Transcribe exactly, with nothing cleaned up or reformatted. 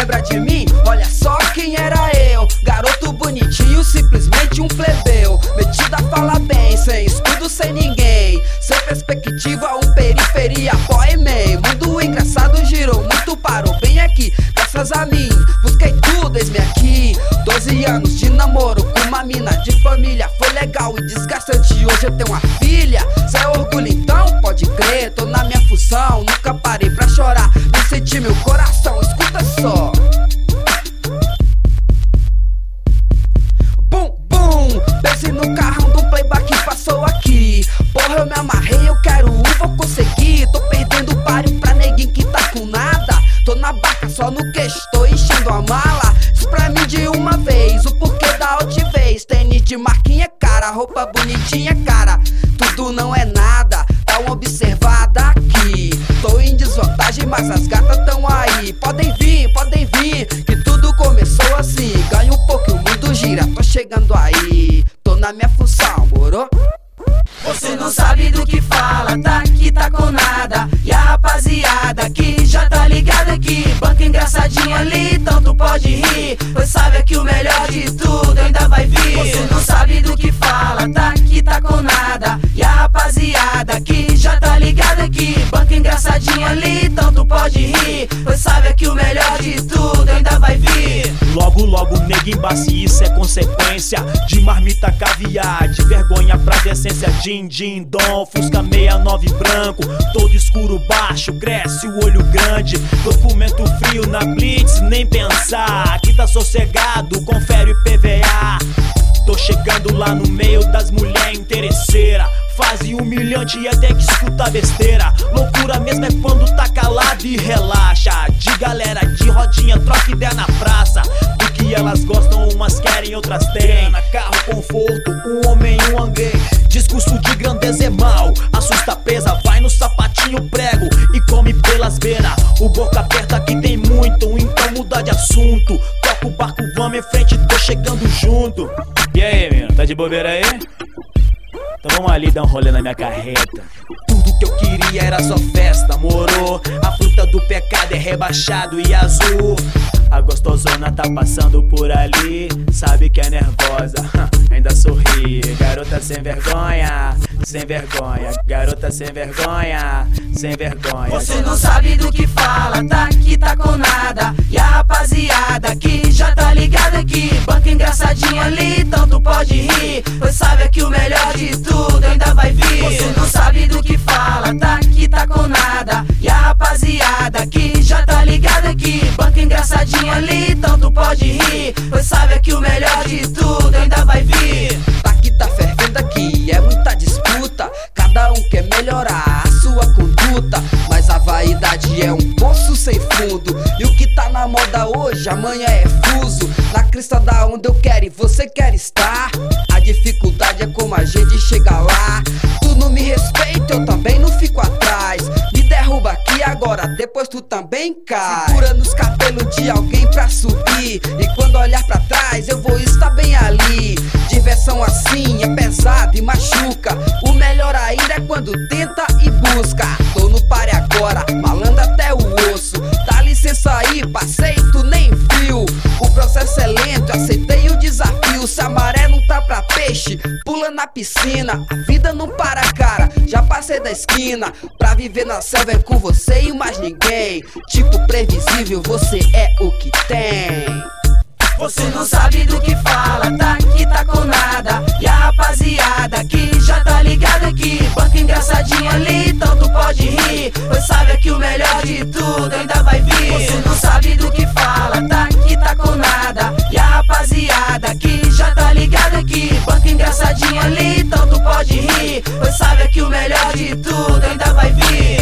lembra de mim? Olha só quem era eu, garoto bonitinho, simplesmente um plebeu, metido a falar bem, sem estudo, sem ninguém, sem perspectiva, um periferia boy man. Mundo engraçado girou muito, parou bem aqui, graças a mim, busquei tudo, eis-me aqui. Doze anos de namoro com uma mina de família, foi legal e desgastante, hoje eu tenho uma filha. Cê é orgulho então? Pode crer, tô na minha função, nunca parei pra chorar, nem senti meu coração, escuta só. Bum, bum, pense no carrão do playback que passou aqui. Porra, eu me amarrei, eu quero um, vou conseguir. Tô perdendo o páreo pra neguinho que tá com nada. Tô na barca, só no queixo, tô enchendo a mala. Diz pra mim de uma vez, o porquê da altivez. Tênis de marquinha cara, roupa bonitinha cara, tudo não é nada, dá uma observada aqui. Tô em desvantagem, mas as gatas tão aí. Podem vir, podem vir, que tudo começou assim. Ganho um pouco e o mundo gira, tô chegando aí. Tô na minha função, moro? Você não sabe do que fala, tá aqui, tá com nada. E a rapaziada aqui já tá ligada aqui. Banca engraçadinha ali, então tu pode rir, pois sabe que o melhor de tudo ainda vai vir. Você não sabe do que fala, tá aqui, tá com nada. E a rapaziada aqui já tá ligada aqui. Banca engraçadinha ali, então tu pode rir, pois sabe que o melhor de tudo ainda vai vir. Logo, logo, nega embace, isso é consequência de marmita caviar, de vergonha pra decência. Din, din, dom, Fusca sessenta e nove branco, todo escuro, baixo, cresce o olho grande. Documento frio na blitz, nem pensar. Aqui tá sossegado, confere o I P V A. Tô chegando lá no meio das mulher interesseira, fase humilhante e até que escuta besteira. Loucura mesmo é quando tá calado e relaxa. De galera de rodinha, troca ideia na praça. Do que elas gostam, umas querem, outras têm. Carro, conforto, um homem e um hanguei. Discurso de grandeza é mal, assusta, pesa, vai no sapatinho prego e come pelas beiras. O boca aberta aqui tem muito, então muda de assunto. Toca o barco, vamos em frente, tô chegando junto. E aí, menino, tá de bobeira aí? Então vamos ali dar um rolê na minha carreta. Tudo que eu queria era só festa, moro? A fruta do pecado é rebaixado e azul. A gostosona tá passando por ali, sabe que é nervosa, ainda sorri. Garota sem vergonha, sem vergonha. Garota sem vergonha, sem vergonha. Você não sabe do que fala, tá aqui, tá com nada. E a rapaziada aqui já tá ligada aqui. Banca engraçadinha ali, então tu pode rir, pois sabe que o melhor de tudo ainda vai vir. Você não sabe do que fala, tá aqui, tá com nada. E a rapaziada aqui já tá ligada aqui. Banca engraçadinha ali, então tu pode rir, pois sabe que o melhor de tudo ainda vai vir. Tá aqui, tá fervendo aqui, é muita disputa. Cada um quer melhorar a sua conduta, mas a vaidade é um poço sem fundo. E o que tá na moda hoje, amanhã é fuso. Na crista da onda eu quero e você quer estar. A dificuldade é como a gente chega lá. Tu não me respeita, eu também não fico atrás. Me derruba aqui agora, depois tu também cai. Segura nos cabelos de alguém pra subir, e quando olhar pra trás eu vou estar bem ali. Diversão assim é pesado e machuca. O melhor ainda é quando tenta e busca. Tô no pare agora, malandro até o osso. Dá licença aí, passei, tu nem viu. O processo é lento, aceitei o desafio. Se a maré não tá pra peixe, pula na piscina. A vida não para, cara, já passei da esquina. Pra viver na selva é com você e mais ninguém. Tipo previsível, você é o que tem. Você não sabe do que fala, tá aqui, tá com nada. E a rapaziada aqui já tá ligada aqui. Banca engraçadinha ali, então tu pode rir, pois sabe que o melhor de tudo ainda vai vir. Você não sabe do que fala, tá aqui, tá com nada. E a rapaziada aqui já tá ligada aqui. Banca engraçadinha ali, então tu pode rir, pois sabe que o melhor de tudo ainda vai vir.